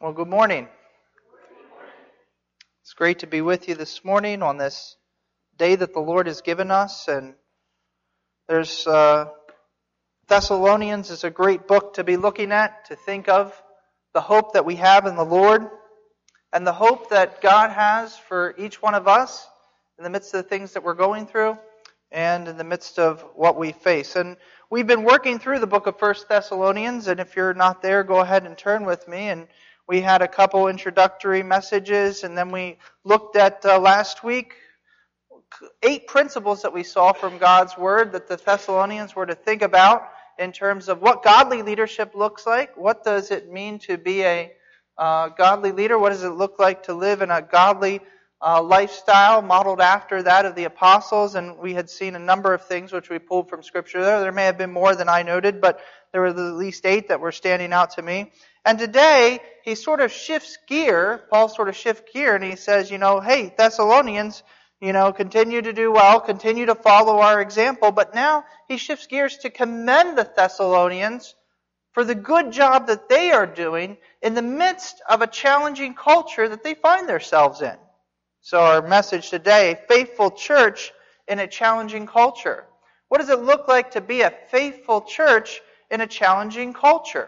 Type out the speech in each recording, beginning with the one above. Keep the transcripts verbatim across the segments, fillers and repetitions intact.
Well, good morning. It's great to be with you this morning on this day that the Lord has given us. And there's uh, Thessalonians is a great book to be looking at, to think of the hope that we have in the Lord and the hope that God has for each one of us in the midst of the things that we're going through and in the midst of what we face. And we've been working through the book of First Thessalonians, and if you're not there, go ahead and turn with me. And we had a couple introductory messages, and then we looked at uh, last week eight principles that we saw from God's Word that the Thessalonians were to think about in terms of what godly leadership looks like. What does it mean to be a uh, godly leader? What does it look like to live in a godly uh, lifestyle modeled after that of the apostles? And we had seen a number of things which we pulled from Scripture there. There may have been more than I noted, but there were at least eight that were standing out to me. And today, he sort of shifts gear, Paul sort of shifts gear, and he says, you know, hey, Thessalonians, you know, continue to do well, continue to follow our example. But now he shifts gears to commend the Thessalonians for the good job that they are doing in the midst of a challenging culture that they find themselves in. So our message today, faithful church in a challenging culture. What does it look like to be a faithful church in a challenging culture?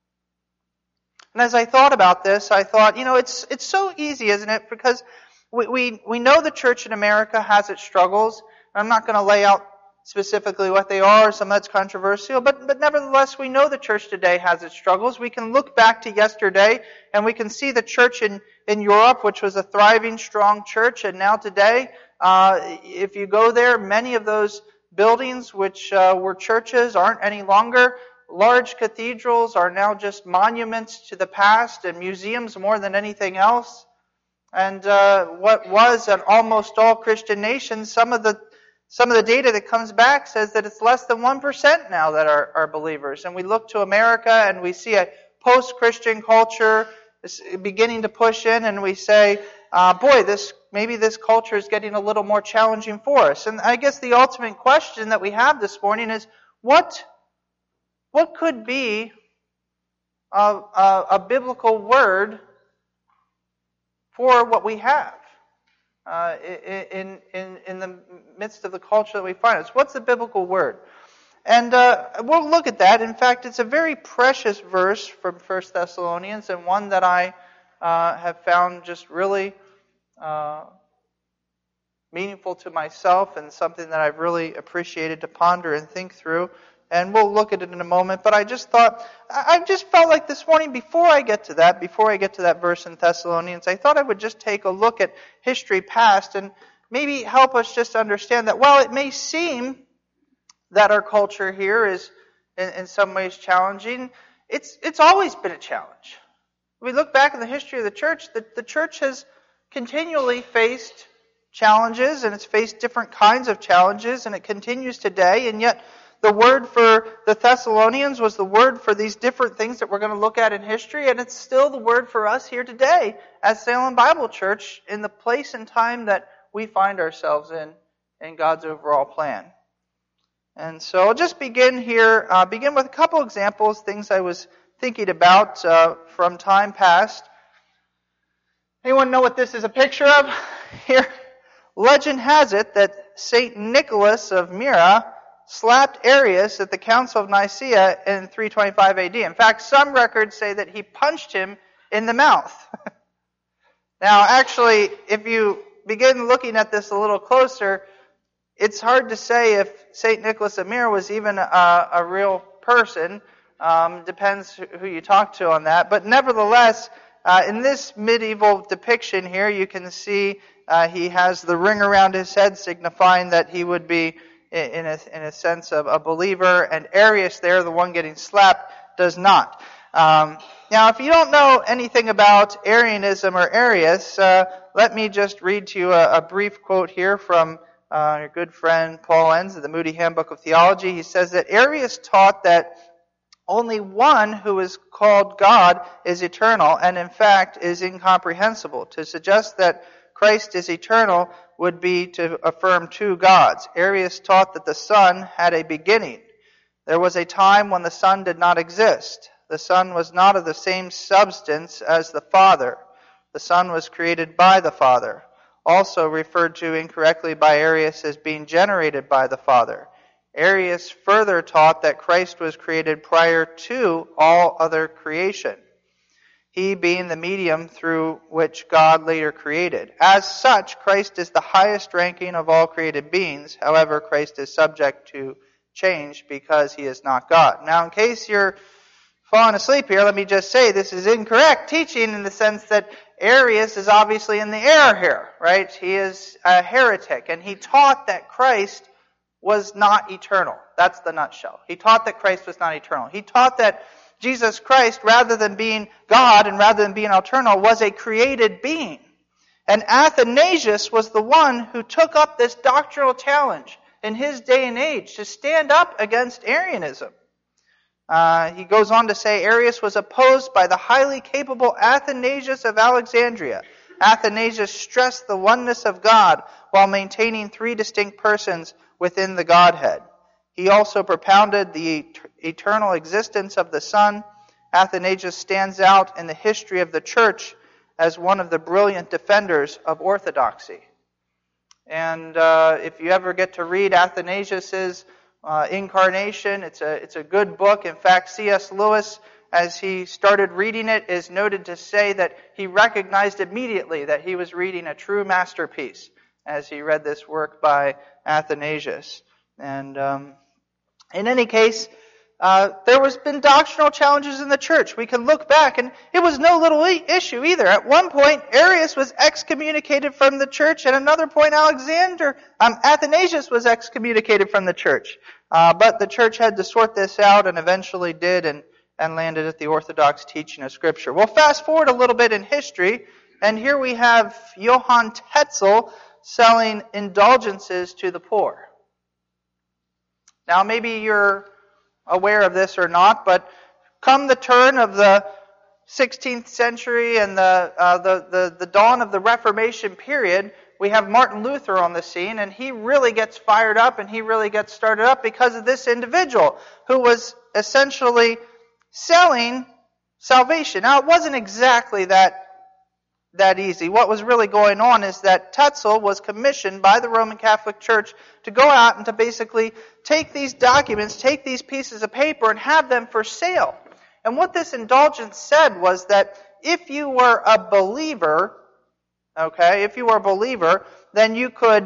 And as I thought about this, I thought, you know, it's it's so easy, isn't it? Because we we, we know the church in America has its struggles. I'm not going to lay out specifically what they are, some of that's controversial, but, but nevertheless, we know the church today has its struggles. We can look back to yesterday, and we can see the church in, in Europe, which was a thriving, strong church, and now today, uh, if you go there, many of those buildings which uh, were churches aren't any longer. Large cathedrals are now just monuments to the past and museums more than anything else. And uh, what was an almost all Christian nation, some of the some of the data that comes back says that it's less than one percent now that are, are believers. And we look to America and we see a post-Christian culture beginning to push in, and we say, uh, boy, this maybe this culture is getting a little more challenging for us. And I guess the ultimate question that we have this morning is, what What could be a, a, a biblical word for what we have uh, in, in, in the midst of the culture that we find us? What's the biblical word? And uh, we'll look at that. In fact, it's a very precious verse from First Thessalonians, and one that I uh, have found just really uh, meaningful to myself, and something that I've really appreciated to ponder and think through. And we'll look at it in a moment. But I just thought, I just felt like this morning, before I get to that, before I get to that verse in Thessalonians, I thought I would just take a look at history past and maybe help us just understand that while it may seem that our culture here is in, in some ways challenging, it's it's always been a challenge. We look back in the history of the church, the, the church has continually faced challenges, and it's faced different kinds of challenges, and it continues today, and yet the word for the Thessalonians was the word for these different things that we're going to look at in history, and it's still the word for us here today as Salem Bible Church in the place and time that we find ourselves in, in God's overall plan. And so I'll just begin here, uh, begin with a couple examples, things I was thinking about uh, from time past. Anyone know what this is a picture of? Here, legend has it that Saint Nicholas of Myra slapped Arius at the Council of Nicaea in three twenty-five A D. In fact, some records say that he punched him in the mouth. Now, actually, if you begin looking at this a little closer, it's hard to say if Saint Nicholas of Myra was even a, a real person. Um, depends who you talk to on that. But nevertheless, uh, in this medieval depiction here, you can see uh, he has the ring around his head, signifying that he would be in a, in a sense of a believer, and Arius there, the one getting slapped, does not. Um, now, if you don't know anything about Arianism or Arius, uh, let me just read to you a, a brief quote here from uh, your good friend Paul Enns of the Moody Handbook of Theology. He says that Arius taught that only one who is called God is eternal, and in fact is incomprehensible. To suggest that Christ is eternal would be to affirm two gods. Arius taught that the Son had a beginning. There was a time when the Son did not exist. the Son was not of the same substance as the Father. The Son was created by the Father, also referred to incorrectly by Arius as being generated by the Father. Arius further taught that Christ was created prior to all other creation, he being the medium through which God later created. As such, Christ is the highest ranking of all created beings. However, Christ is subject to change because he is not God. Now, in case you're falling asleep here, let me just say this is incorrect teaching in the sense that Arius is obviously in the error here, right? He is a heretic, and he taught that Christ was not eternal. That's the nutshell. He taught that Christ was not eternal. He taught that Jesus Christ, rather than being God and rather than being eternal, was a created being. And Athanasius was the one who took up this doctrinal challenge in his day and age to stand up against Arianism. Uh, he goes on to say, Arius was opposed by the highly capable Athanasius of Alexandria. Athanasius stressed the oneness of God while maintaining three distinct persons within the Godhead. He also propounded the eternal existence of the Son. Athanasius stands out in the history of the Church as one of the brilliant defenders of orthodoxy. And uh, if you ever get to read Athanasius's uh, Incarnation, it's a it's a good book. In fact, C S Lewis, as he started reading it, is noted to say that he recognized immediately that he was reading a true masterpiece as he read this work by Athanasius. And um, in any case, uh, there was been doctrinal challenges in the church. We can look back, and it was no little e- issue either. At one point, Arius was excommunicated from the church. At another point, Alexander, um, Athanasius was excommunicated from the church. Uh, but the church had to sort this out, and eventually did, and, and landed at the orthodox teaching of Scripture. We'll fast forward a little bit in history, and here we have Johann Tetzel selling indulgences to the poor. Now, maybe you're aware of this or not, but come the turn of the sixteenth century and the, uh, the, the, the dawn of the Reformation period, we have Martin Luther on the scene, and he really gets fired up and he really gets started up because of this individual who was essentially selling salvation. Now, it wasn't exactly that that easy. What was really going on is that Tetzel was commissioned by the Roman Catholic Church to go out and to basically take these documents, take these pieces of paper, and have them for sale. And what this indulgence said was that if you were a believer, okay, if you were a believer, then you could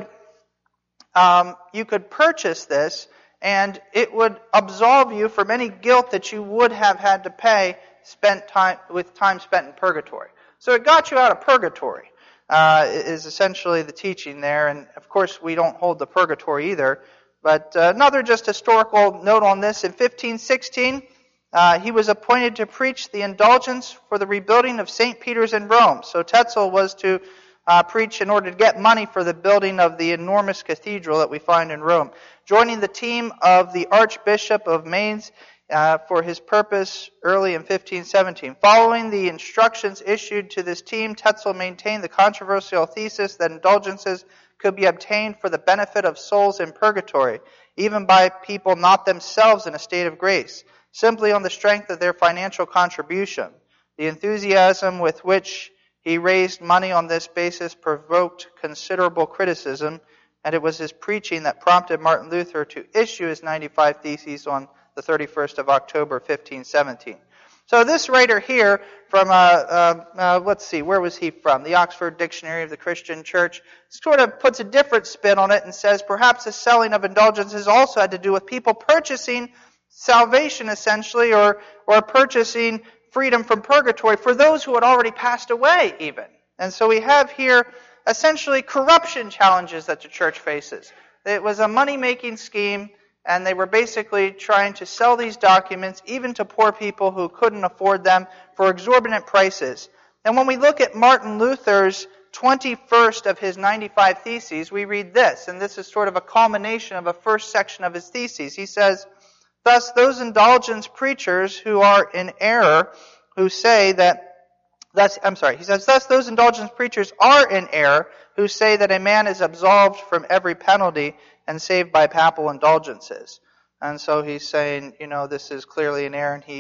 um, you could purchase this, and it would absolve you from any guilt that you would have had to pay spent time with time spent in purgatory. So it got you out of purgatory, uh, is essentially the teaching there. And of course, we don't hold the purgatory either. But uh, another just historical note on this, in fifteen sixteen, uh, he was appointed to preach the indulgence for the rebuilding of Saint Peter's in Rome. So Tetzel was to uh, preach in order to get money for the building of the enormous cathedral that we find in Rome. Joining the team of the Archbishop of Mainz, Uh, for his purpose early in fifteen seventeen. Following the instructions issued to this team, Tetzel maintained the controversial thesis that indulgences could be obtained for the benefit of souls in purgatory, even by people not themselves in a state of grace, simply on the strength of their financial contribution. The enthusiasm with which he raised money on this basis provoked considerable criticism, and it was his preaching that prompted Martin Luther to issue his ninety-five Theses on the thirty-first of October, fifteen seventeen. So this writer here from, uh, uh, uh, let's see, where was he from? The Oxford Dictionary of the Christian Church sort of puts a different spin on it and says perhaps the selling of indulgences also had to do with people purchasing salvation essentially, or, or purchasing freedom from purgatory for those who had already passed away even. And so we have here essentially corruption challenges that the church faces. It was a money-making scheme, and they were basically trying to sell these documents even to poor people who couldn't afford them for exorbitant prices. And when we look at Martin Luther's twenty-first of his ninety-five Theses, we read this, and this is sort of a culmination of a first section of his Theses. He says, "Thus those indulgence preachers who are in error, who say that Thus, I'm sorry, he says, thus those indulgence preachers are in error who say that a man is absolved from every penalty and saved by papal indulgences." And so he's saying, you know, this is clearly an error, and he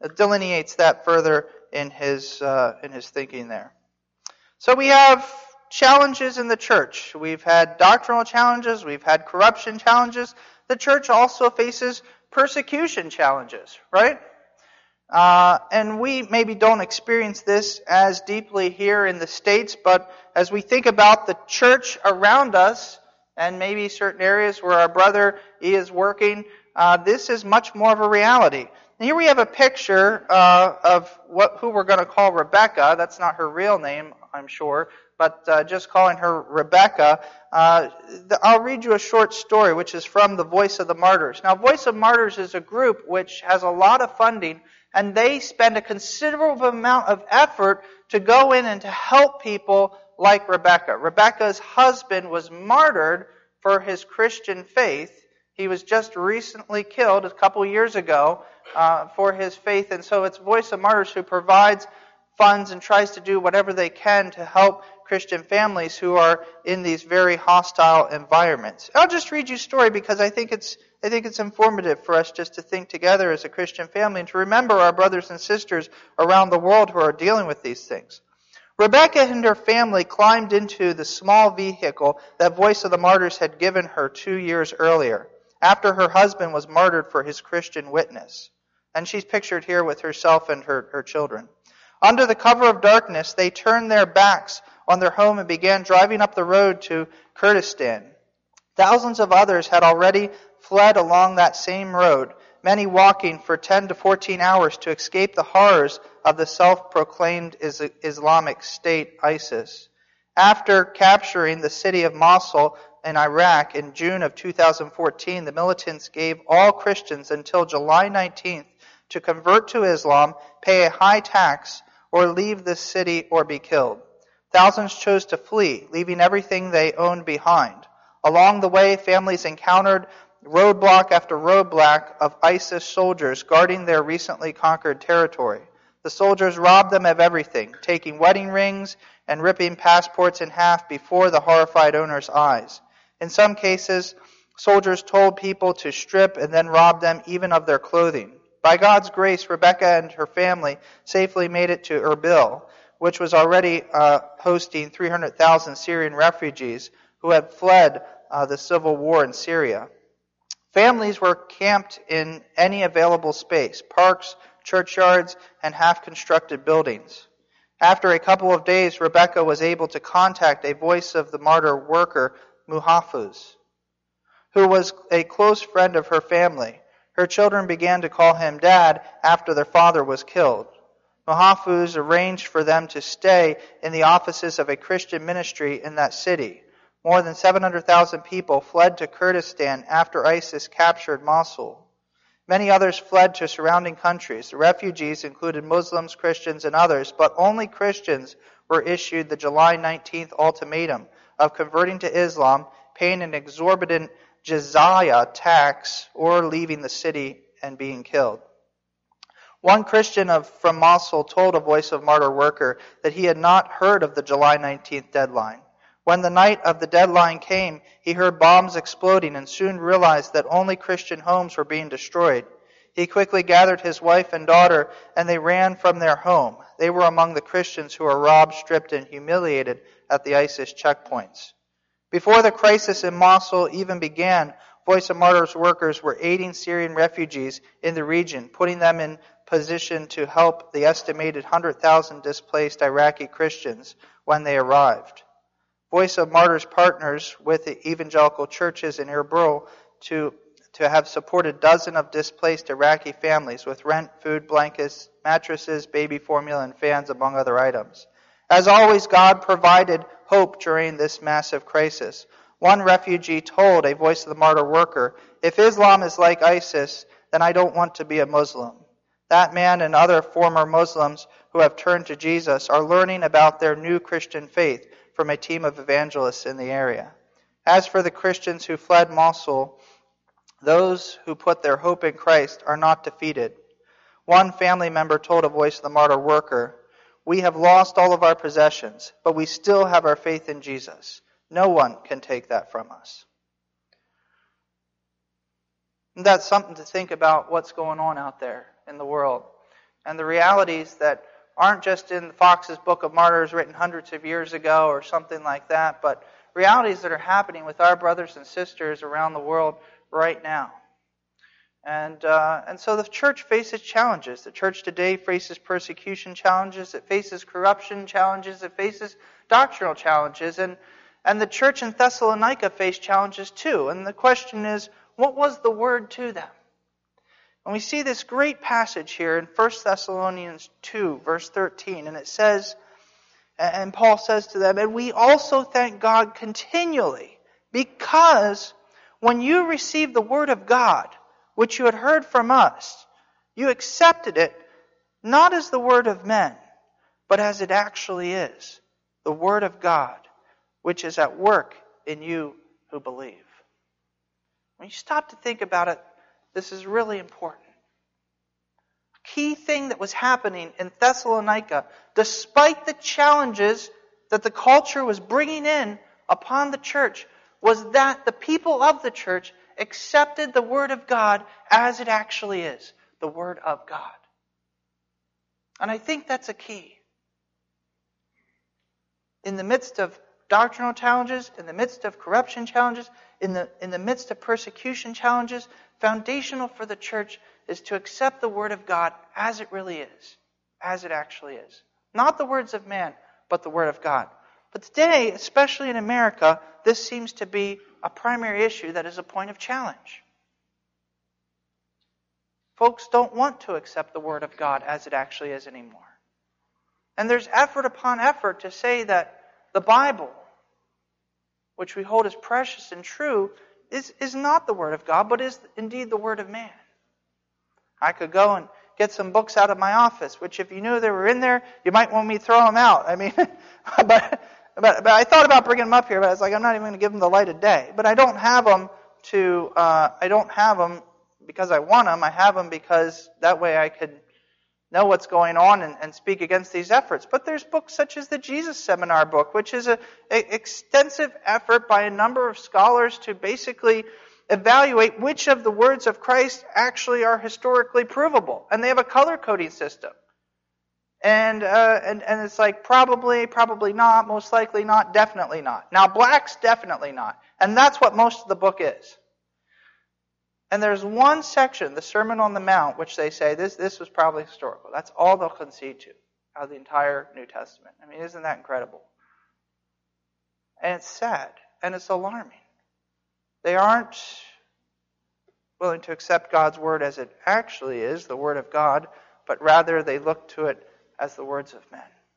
delineates that further in his uh, in his thinking there. So we have challenges in the church. We've had doctrinal challenges. We've had corruption challenges. The church also faces persecution challenges, right? Uh, and we maybe don't experience this as deeply here in the States, but as we think about the church around us, and maybe certain areas where our brother is working, uh, this is much more of a reality. And here we have a picture uh, of what who we're going to call Rebecca. That's not her real name, I'm sure, but uh, just calling her Rebecca. Uh, the, I'll read you a short story, which is from the Voice of the Martyrs. Now, Voice of Martyrs is a group which has a lot of funding, and they spend a considerable amount of effort to go in and to help people like Rebecca. Rebecca's husband was martyred for his Christian faith. He was just recently killed a couple years ago uh, for his faith, and so it's Voice of Martyrs who provides funds and tries to do whatever they can to help Christian families who are in these very hostile environments. I'll just read you a story because I think it's I think it's informative for us just to think together as a Christian family and to remember our brothers and sisters around the world who are dealing with these things. Rebecca and her family climbed into the small vehicle that Voice of the Martyrs had given her two years earlier, after her husband was martyred for his Christian witness. And she's pictured here with herself and her, her children. Under the cover of darkness, they turned their backs on their home and began driving up the road to Kurdistan. Thousands of others had already fled along that same road, many walking for ten to fourteen hours to escape the horrors of the self-proclaimed Islamic State, ISIS. After capturing the city of Mosul in Iraq in June of two thousand fourteen, the militants gave all Christians until July nineteenth to convert to Islam, pay a high tax, or leave the city or be killed. Thousands chose to flee, leaving everything they owned behind. Along the way, families encountered roadblock after roadblock of ISIS soldiers guarding their recently conquered territory. The soldiers robbed them of everything, taking wedding rings and ripping passports in half before the horrified owner's eyes. In some cases, soldiers told people to strip and then robbed them even of their clothing. By God's grace, Rebecca and her family safely made it to Erbil, which was already uh, hosting three hundred thousand Syrian refugees who had fled uh, the civil war in Syria. Families were camped in any available space, parks, churchyards, and half-constructed buildings. After a couple of days, Rebecca was able to contact a Voice of the Martyr worker, Muhafuz, who was a close friend of her family. Her children began to call him Dad after their father was killed. Muhafuz arranged for them to stay in the offices of a Christian ministry in that city. More than seven hundred thousand people fled to Kurdistan after ISIS captured Mosul. Many others fled to surrounding countries. The refugees included Muslims, Christians, and others, but only Christians were issued the July nineteenth ultimatum of converting to Islam, paying an exorbitant jizya tax, or leaving the city and being killed. One Christian of, from Mosul told a Voice of Martyr worker that he had not heard of the July nineteenth deadline. When the night of the deadline came, he heard bombs exploding and soon realized that only Christian homes were being destroyed. He quickly gathered his wife and daughter, and they ran from their home. They were among the Christians who were robbed, stripped, and humiliated at the ISIS checkpoints. Before the crisis in Mosul even began, Voice of Martyrs workers were aiding Syrian refugees in the region, putting them in position to help the estimated one hundred thousand displaced Iraqi Christians when they arrived. Voice of Martyrs partners with the evangelical churches in Erbil to, to have supported dozens of displaced Iraqi families with rent, food, blankets, mattresses, baby formula, and fans, among other items. As always, God provided hope during this massive crisis. One refugee told a Voice of the Martyr worker, "If Islam is like ISIS, then I don't want to be a Muslim." That man and other former Muslims who have turned to Jesus are learning about their new Christian faith from a team of evangelists in the area. As for the Christians who fled Mosul, those who put their hope in Christ are not defeated. One family member told a Voice of the Martyr worker, "We have lost all of our possessions, but we still have our faith in Jesus. No one can take that from us." And that's something to think about what's going on out there in the world. and the realities that aren't just in Fox's Book of Martyrs written hundreds of years ago or something like that, but realities that are happening with our brothers and sisters around the world right now. And uh, and so the church faces challenges. The church today faces persecution challenges. It faces corruption challenges. It faces doctrinal challenges. And, and the church in Thessalonica faced challenges too. And the question is, what was the word to them? And we see this great passage here in First Thessalonians two, verse thirteen. And it says, and Paul says to them, and we also thank God continually, because when you received the word of God, which you had heard from us, you accepted it not as the word of men, but as it actually is, the word of God, which is at work in you who believe. When you stop to think about it, this is really important. A key thing that was happening in Thessalonica, despite the challenges that the culture was bringing in upon the church, was that the people of the church accepted the Word of God as it actually is, the Word of God. And I think that's a key. In the midst of doctrinal challenges, in the midst of corruption challenges, in the, in the midst of persecution challenges, foundational for the church is to accept the Word of God as it really is, as it actually is. Not the words of man, but the Word of God. But today, especially in America, this seems to be a primary issue that is a point of challenge. Folks don't want to accept the Word of God as it actually is anymore. And there's effort upon effort to say that the Bible, which we hold as precious and true, is, is not the Word of God, but is indeed the Word of man. I could go and get some books out of my office, which if you knew they were in there, you might want me to throw them out. I mean, but... But, but I thought about bringing them up here, but I was like, I'm not even going to give them the light of day. But I don't have them to, uh, I don't have them because I want them. I have them because that way I could know what's going on and, and speak against these efforts. But there's books such as the Jesus Seminar book, which is an extensive effort by a number of scholars to basically evaluate which of the words of Christ actually are historically provable. And they have a color coding system. And, uh, and and it's like probably, probably not, most likely not, definitely not. Now black's definitely not. And that's what most of the book is. And there's one section, the Sermon on the Mount, which they say this, this was probably historical. That's all they'll concede to out of the entire New Testament. I mean, isn't that incredible? And it's sad. And it's alarming. They aren't willing to accept God's Word as it actually is, the Word of God, but rather they look to it as the words of men.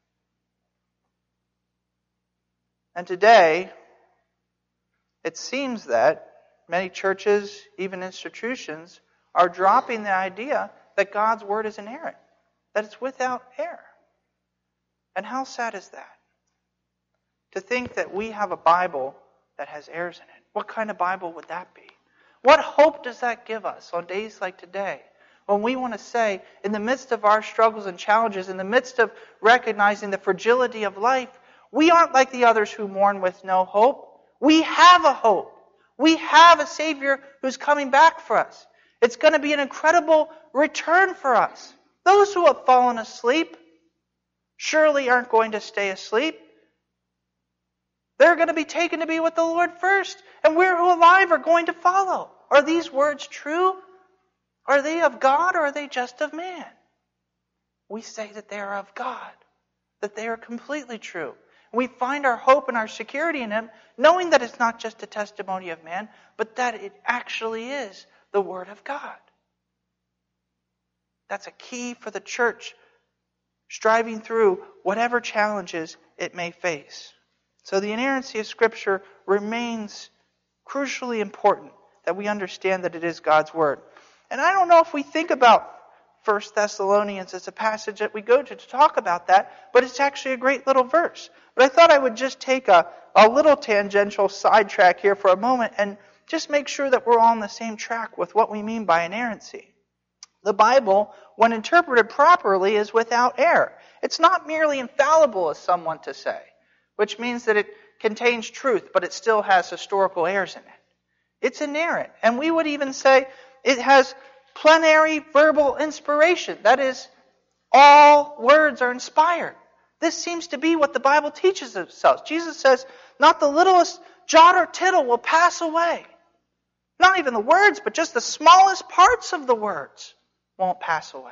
And today, it seems that many churches, even institutions, are dropping the idea that God's Word is inerrant, that it's without error. And how sad is that? To think that we have a Bible that has errors in it. What kind of Bible would that be? What hope does that give us on days like today? When we want to say, in the midst of our struggles and challenges, in the midst of recognizing the fragility of life, we aren't like the others who mourn with no hope. We have a hope. We have a Savior who's coming back for us. It's going to be an incredible return for us. Those who have fallen asleep surely aren't going to stay asleep. They're going to be taken to be with the Lord first. And we're who alive are going to follow. Are these words true? Are they of God or are they just of man? We say that they are of God, that they are completely true. We find our hope and our security in Him, knowing that it's not just a testimony of man, but that it actually is the Word of God. That's a key for the church, striving through whatever challenges it may face. So the inerrancy of Scripture remains crucially important, that we understand that it is God's Word. And I don't know if we think about First Thessalonians as a passage that we go to to talk about that, but it's actually a great little verse. But I thought I would just take a, a little tangential sidetrack here for a moment and just make sure that we're all on the same track with what we mean by inerrancy. The Bible, when interpreted properly, is without error. It's not merely infallible, as some want to say, which means that it contains truth, but it still has historical errors in it. It's inerrant. And we would even say it has plenary verbal inspiration. That is, all words are inspired. This seems to be what the Bible teaches itself. Jesus says, not the littlest jot or tittle will pass away. Not even the words, but just the smallest parts of the words won't pass away.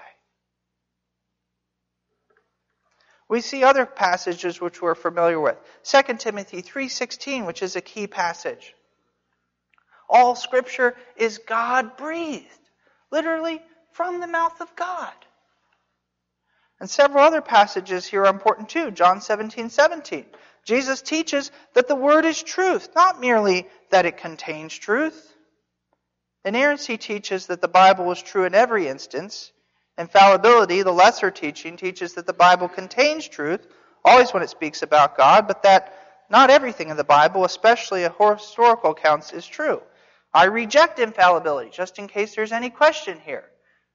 We see other passages which we're familiar with. Second Timothy three sixteen, which is a key passage. All Scripture is God-breathed. Literally, from the mouth of God. And several other passages here are important too. John seventeen seventeen. Jesus teaches that the Word is truth, not merely that it contains truth. Inerrancy teaches that the Bible is true in every instance. Infallibility, the lesser teaching, teaches that the Bible contains truth, always when it speaks about God, but that not everything in the Bible, especially historical accounts, is true. I reject infallibility, just in case there's any question here.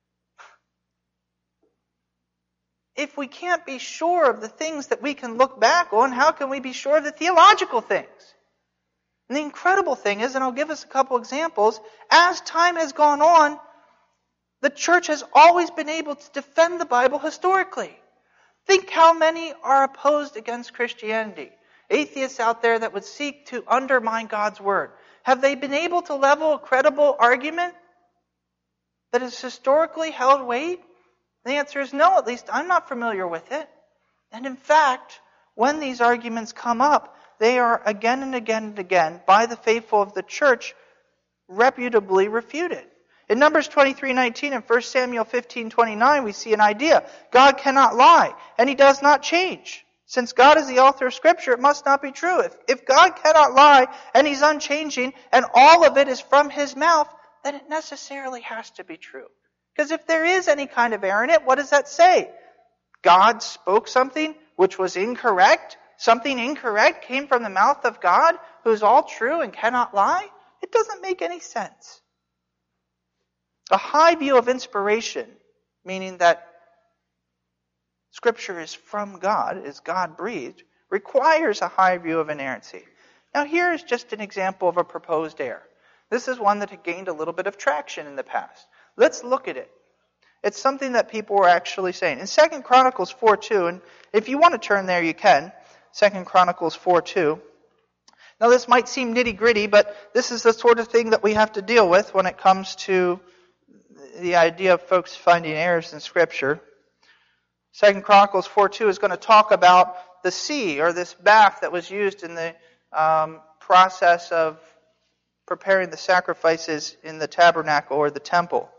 If we can't be sure of the things that we can look back on, how can we be sure of the theological things? And the incredible thing is, and I'll give us a couple examples, as time has gone on, the church has always been able to defend the Bible historically. Think how many are opposed against Christianity. Atheists out there that would seek to undermine God's Word. Have they been able to level a credible argument that has historically held weight? The answer is no, at least I'm not familiar with it. And in fact, when these arguments come up, they are again and again and again, by the faithful of the church, reputably refuted. In Numbers twenty-three nineteen and First Samuel fifteen twenty-nine, we see an idea. God cannot lie, and He does not change. Since God is the author of Scripture, it must not be true. If, if God cannot lie, and He's unchanging, and all of it is from His mouth, then it necessarily has to be true. Because if there is any kind of error in it, what does that say? God spoke something which was incorrect? Something incorrect came from the mouth of God, who is all true and cannot lie? It doesn't make any sense. A high view of inspiration, meaning that Scripture is from God, is God-breathed, requires a high view of inerrancy. Now here is just an example of a proposed error. This is one that had gained a little bit of traction in the past. Let's look at it. It's something that people were actually saying. In Second Chronicles four two, and if you want to turn there, you can. Second Chronicles four two. Now this might seem nitty-gritty, but this is the sort of thing that we have to deal with when it comes to the idea of folks finding errors in Scripture. Second Chronicles four two is going to talk about the sea, or this bath that was used in the um, process of preparing the sacrifices in the tabernacle or the temple.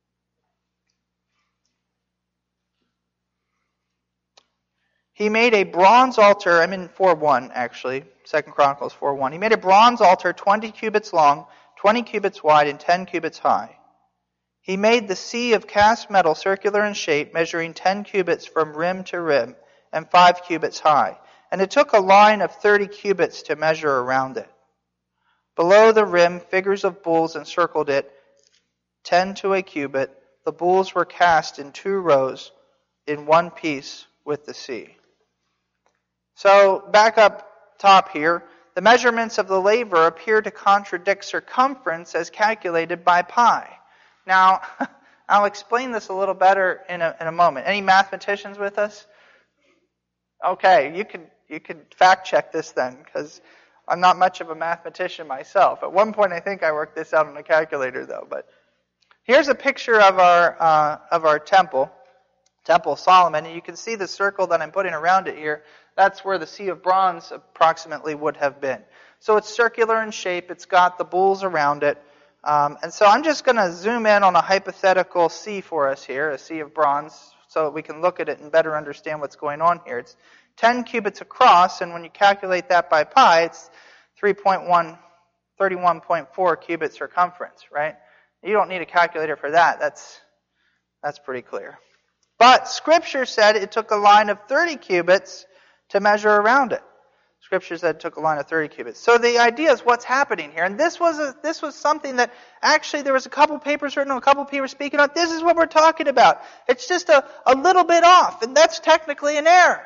He made a bronze altar, I'm in four one actually, Second Chronicles four one. He made a bronze altar twenty cubits long, twenty cubits wide, and ten cubits high. He made the sea of cast metal circular in shape, measuring ten cubits from rim to rim, and five cubits high. And it took a line of thirty cubits to measure around it. Below the rim, figures of bulls encircled it, ten to a cubit. The bulls were cast in two rows, in one piece with the sea. So, back up top here, the measurements of the laver appear to contradict circumference as calculated by pi. Now, I'll explain this a little better in a, in a moment. Any mathematicians with us? Okay, you can you can fact check this then, because I'm not much of a mathematician myself. At one point, I think I worked this out on a calculator, though. But here's a picture of our uh, of our temple, Temple of Solomon, and you can see the circle that I'm putting around it here. That's where the Sea of Bronze approximately would have been. So it's circular in shape. It's got the bulls around it. Um, and so I'm just going to zoom in on a hypothetical sea for us here, a sea of bronze, so that we can look at it and better understand what's going on here. It's ten cubits across, and when you calculate that by pi, it's three point one, thirty-one point four cubit circumference, right? You don't need a calculator for that. That's, that's pretty clear. But Scripture said it took a line of thirty cubits to measure around it. Scripture said it took a line of thirty cubits. So the idea is what's happening here. And this was a, this was something that actually there was a couple papers written, a couple people speaking on. This is what we're talking about. It's just a, a little bit off, and that's technically an error.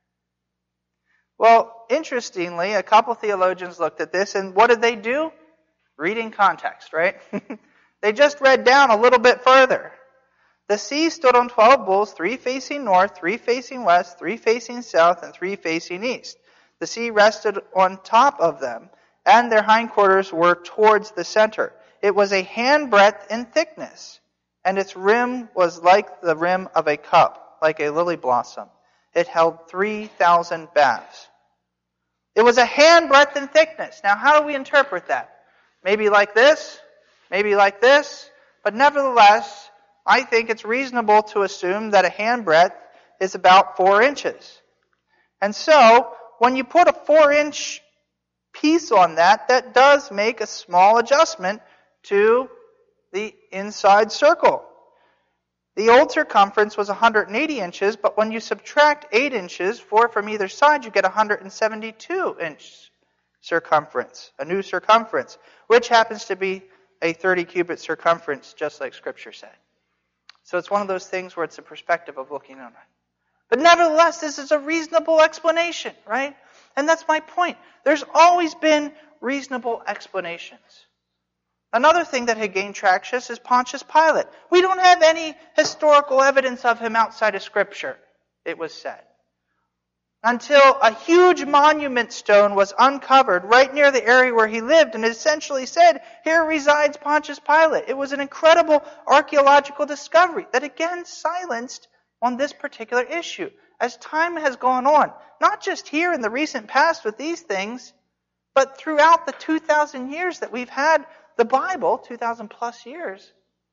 Well, interestingly, a couple theologians looked at this, and what did they do? Read in context, right? They just read down a little bit further. The sea stood on twelve bulls, three facing north, three facing west, three facing south, and three facing east. The sea rested on top of them, and their hindquarters were towards the center. It was a handbreadth in thickness, and its rim was like the rim of a cup, like a lily blossom. It held three thousand baths. It was a handbreadth in thickness. Now, how do we interpret that? Maybe like this, maybe like this, but nevertheless, I think it's reasonable to assume that a handbreadth is about four inches. And so, when you put a four-inch piece on that, that does make a small adjustment to the inside circle. The old circumference was one hundred eighty inches, but when you subtract eight inches, four from either side, you get one hundred seventy-two inch circumference, a new circumference, which happens to be a thirty cubit circumference, just like Scripture said. So it's one of those things where it's a perspective of looking on it. But nevertheless, this is a reasonable explanation, right? And that's my point. There's always been reasonable explanations. Another thing that had gained traction is Pontius Pilate. We don't have any historical evidence of him outside of Scripture, it was said. Until a huge monument stone was uncovered right near the area where he lived and essentially said, here resides Pontius Pilate. It was an incredible archaeological discovery that again silenced on this particular issue. As time has gone on, not just here in the recent past with these things, but throughout the two thousand years that we've had the Bible, two thousand plus years,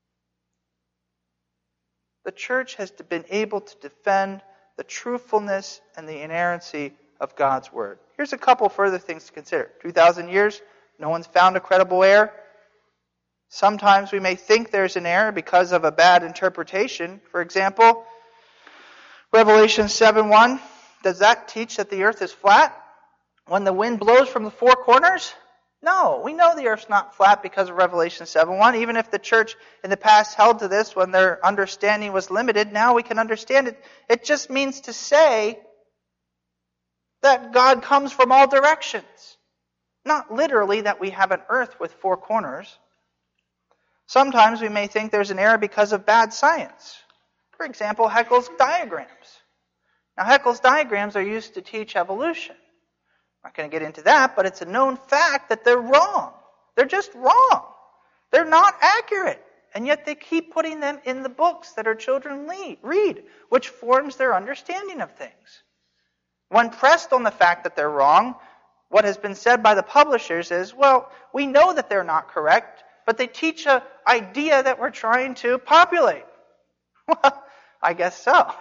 the church has been able to defend the truthfulness and the inerrancy of God's Word. Here's a couple further things to consider. two thousand years, no one's found a credible error. Sometimes we may think there's an error because of a bad interpretation. For example, Revelation seven one, does that teach that the earth is flat when the wind blows from the four corners? No, we know the earth's not flat because of Revelation seven one. Even if the church in the past held to this when their understanding was limited, now we can understand it. It just means to say that God comes from all directions. Not literally that we have an earth with four corners. Sometimes we may think there's an error because of bad science. For example, Haeckel's diagrams. Now, Haeckel's diagrams are used to teach evolution. I'm not going to get into that, but it's a known fact that they're wrong. They're just wrong. They're not accurate. And yet they keep putting them in the books that our children read, which forms their understanding of things. When pressed on the fact that they're wrong, what has been said by the publishers is, well, we know that they're not correct, but they teach an idea that we're trying to populate. Well, I guess so.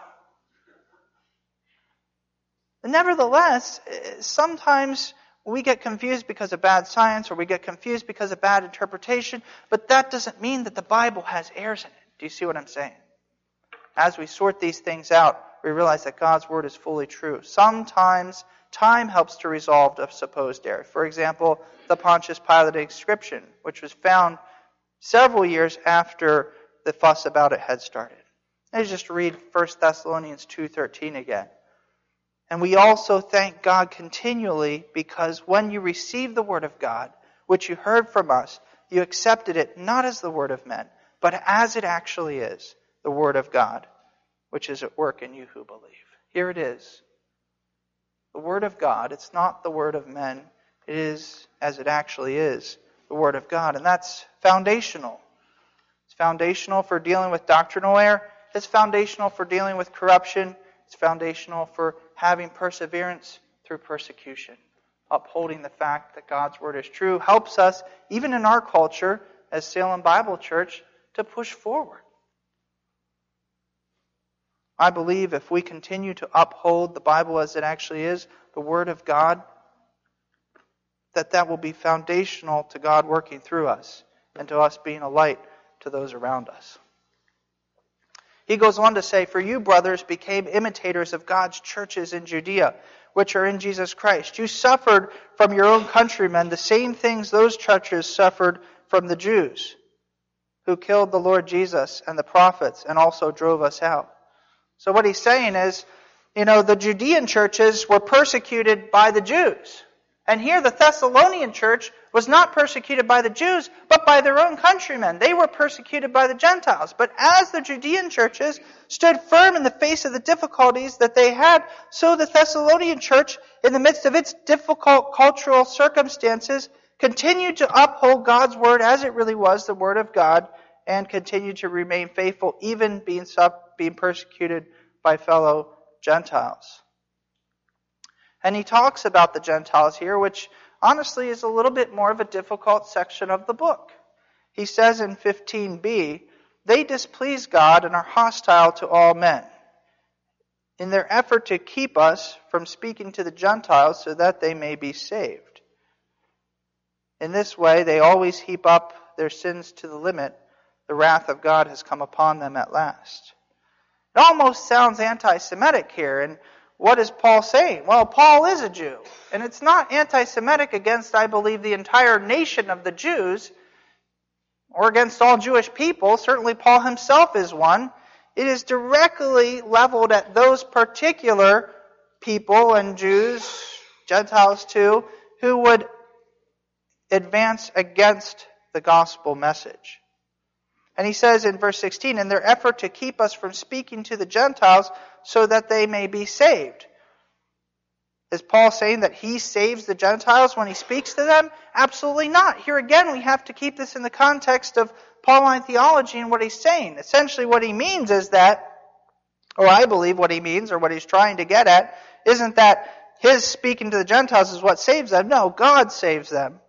Nevertheless, sometimes we get confused because of bad science or we get confused because of bad interpretation, but that doesn't mean that the Bible has errors in it. Do you see what I'm saying? As we sort these things out, we realize that God's Word is fully true. Sometimes time helps to resolve a supposed error. For example, the Pontius Pilate inscription, which was found several years after the fuss about it had started. Let's just read First Thessalonians two thirteen again. And we also thank God continually because when you received the word of God, which you heard from us, you accepted it not as the word of men, but as it actually is, the word of God, which is at work in you who believe. Here it is. The word of God, it's not the word of men. It is, as it actually is, the word of God. And that's foundational. It's foundational for dealing with doctrinal error. It's foundational for dealing with corruption. It's foundational for having perseverance through persecution. Upholding the fact that God's Word is true helps us, even in our culture, as Salem Bible Church, to push forward. I believe if we continue to uphold the Bible as it actually is, the Word of God, that that will be foundational to God working through us and to us being a light to those around us. He goes on to say, for you, brothers, became imitators of God's churches in Judea, which are in Jesus Christ. You suffered from your own countrymen the same things those churches suffered from the Jews, who killed the Lord Jesus and the prophets and also drove us out. So what he's saying is, you know, the Judean churches were persecuted by the Jews. And here the Thessalonian church was not persecuted by the Jews, but by their own countrymen. They were persecuted by the Gentiles. But as the Judean churches stood firm in the face of the difficulties that they had, so the Thessalonian church, in the midst of its difficult cultural circumstances, continued to uphold God's word as it really was, the word of God, and continued to remain faithful, even being, sub, being persecuted by fellow Gentiles. And he talks about the Gentiles here, which honestly is a little bit more of a difficult section of the book. He says in fifteen b, they displease God and are hostile to all men, in their effort to keep us from speaking to the Gentiles so that they may be saved. In this way, they always heap up their sins to the limit. The wrath of God has come upon them at last. It almost sounds anti-Semitic here, and what is Paul saying? Well, Paul is a Jew. And it's not anti-Semitic against, I believe, the entire nation of the Jews or against all Jewish people. Certainly Paul himself is one. It is directly leveled at those particular people and Jews, Gentiles too, who would advance against the gospel message. And he says in verse sixteen, in their effort to keep us from speaking to the Gentiles so that they may be saved. Is Paul saying that he saves the Gentiles when he speaks to them? Absolutely not. Here again, we have to keep this in the context of Pauline theology and what he's saying. Essentially what he means is that, or I believe what he means, or what he's trying to get at, isn't that his speaking to the Gentiles is what saves them. No, God saves them.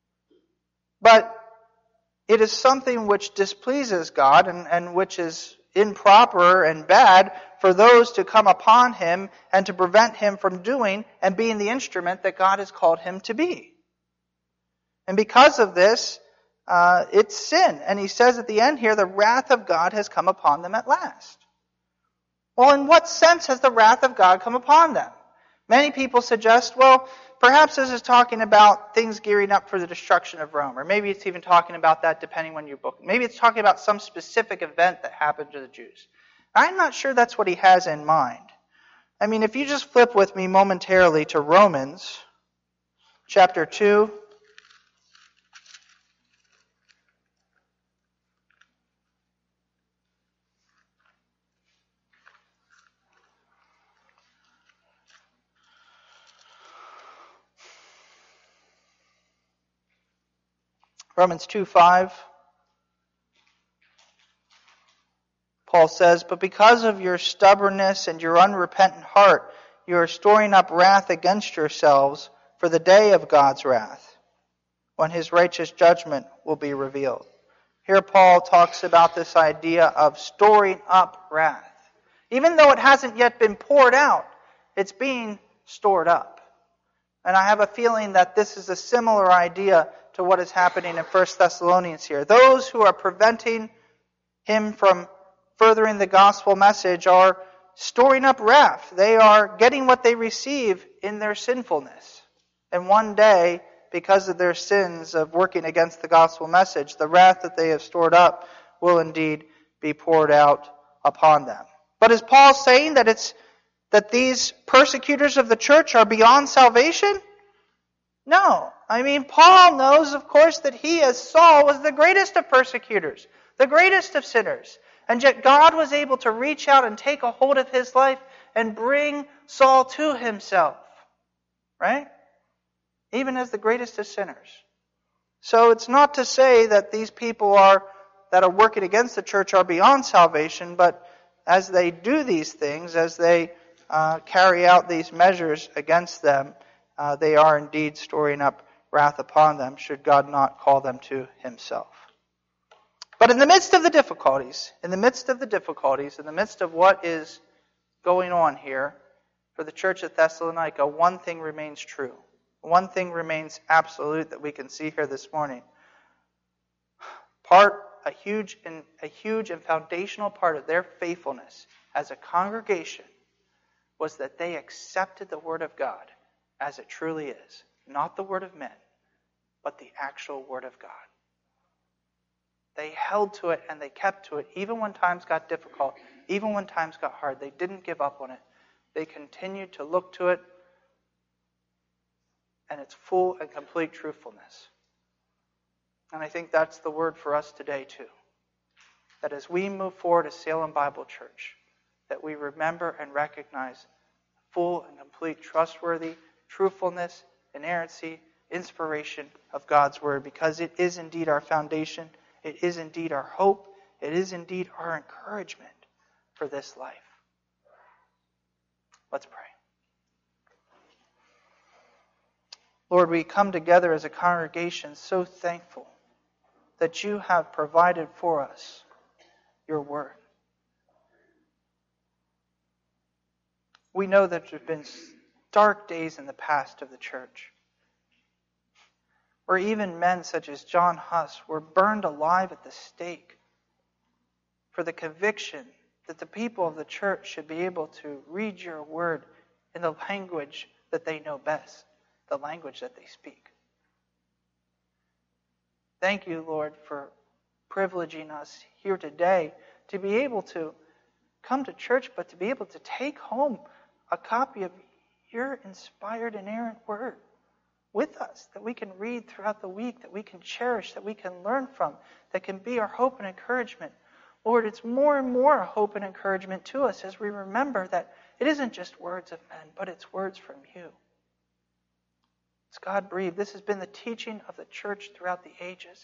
But it is something which displeases God and, and which is improper and bad for those to come upon him and to prevent him from doing and being the instrument that God has called him to be. And because of this, uh, it's sin. And he says at the end here, the wrath of God has come upon them at last. Well, in what sense has the wrath of God come upon them? Many people suggest, well, perhaps this is talking about things gearing up for the destruction of Rome. Or maybe it's even talking about that depending on your book. Maybe it's talking about some specific event that happened to the Jews. I'm not sure that's what he has in mind. I mean, if you just flip with me momentarily to Romans chapter two. Romans two five. Paul says, but because of your stubbornness and your unrepentant heart, you are storing up wrath against yourselves for the day of God's wrath, when his righteous judgment will be revealed. Here Paul talks about this idea of storing up wrath. Even though it hasn't yet been poured out, it's being stored up. And I have a feeling that this is a similar idea to what is happening in First Thessalonians here. Those who are preventing him from furthering the gospel message are storing up wrath. They are getting what they receive in their sinfulness. And one day, because of their sins of working against the gospel message, the wrath that they have stored up will indeed be poured out upon them. But is Paul saying that it's that these persecutors of the church are beyond salvation? No. I mean, Paul knows, of course, that he, as Saul, was the greatest of persecutors, the greatest of sinners. And yet God was able to reach out and take a hold of his life and bring Saul to himself. Right? Even as the greatest of sinners. So it's not to say that these people are that are working against the church are beyond salvation, but as they do these things, as they uh, carry out these measures against them, uh, they are indeed storing up wrath upon them, should God not call them to himself. But in the midst of the difficulties, in the midst of the difficulties, in the midst of what is going on here for the church at Thessalonica, one thing remains true. One thing remains absolute that we can see here this morning. Part, a huge and a huge and foundational part of their faithfulness as a congregation was that they accepted the Word of God as it truly is. Not the word of men, but the actual Word of God. They held to it and they kept to it, even when times got difficult, even when times got hard. They didn't give up on it. They continued to look to it and its full and complete truthfulness. And I think that's the word for us today too. That as we move forward as Salem Bible Church, that we remember and recognize full and complete trustworthy, truthfulness, inerrancy, inspiration of God's Word, because it is indeed our foundation, it is indeed our hope, it is indeed our encouragement for this life. Let's pray. Lord, we come together as a congregation so thankful that you have provided for us your Word. We know that there have been dark days in the past of the church, where even men such as John Huss were burned alive at the stake for the conviction that the people of the church should be able to read your word in the language that they know best, the language that they speak. Thank you, Lord, for privileging us here today to be able to come to church, but to be able to take home a copy of your inspired, inerrant word with us that we can read throughout the week, that we can cherish, that we can learn from, that can be our hope and encouragement. Lord, it's more and more a hope and encouragement to us as we remember that it isn't just words of men, but it's words from you. It's God-breathed. This has been the teaching of the church throughout the ages.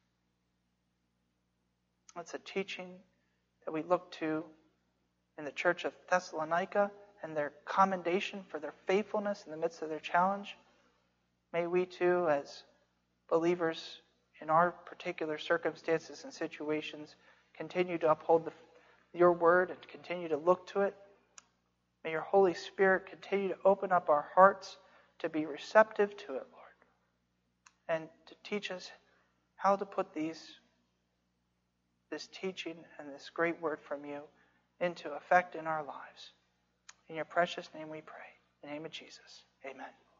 It's a teaching that we look to in the church of Thessalonica and their commendation for their faithfulness in the midst of their challenge. May we too, as believers in our particular circumstances and situations, continue to uphold the, your word and continue to look to it. May your Holy Spirit continue to open up our hearts to be receptive to it, Lord, and to teach us how to put these, this teaching and this great word from you into effect in our lives. In your precious name we pray. In the name of Jesus, amen.